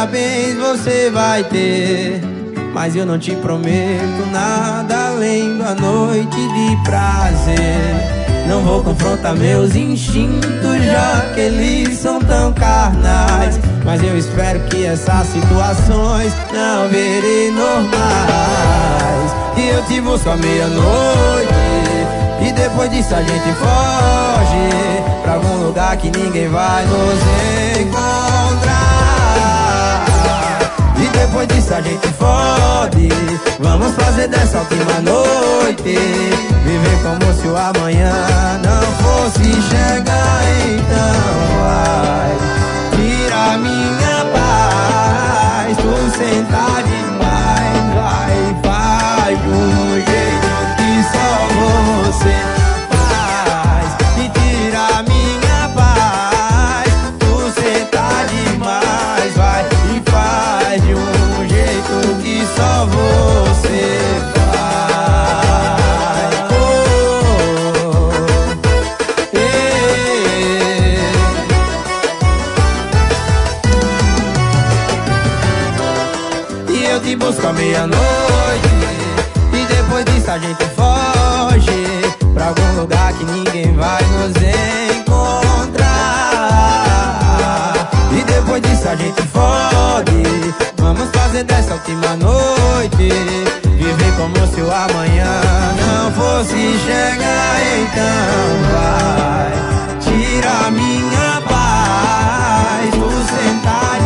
parabéns você vai ter, mas eu não te prometo nada além da noite de prazer. Não vou confrontar meus instintos, já que eles são tão carnais, mas eu espero que essas situações não virem normais. E eu te busco à meia-noite, e depois disso a gente foge pra algum lugar que ninguém vai nos encontrar. E depois disso a gente fode, vamos fazer dessa última noite viver como se o amanhã não fosse chegar. Então vai, tira minha paz, tu senta demais, vai, faz de um jeito que só você faz. E tira minha paz, tu senta demais, vai, e faz de um jeito que só você faz. E eu te busco à meia-noite, e depois disso a gente foge pra algum lugar que ninguém vai nos encontrar. E depois disso a gente fode, vamos fazer dessa última noite viver como se o amanhã não fosse chegar. Então vai, tira minha paz, tu sentar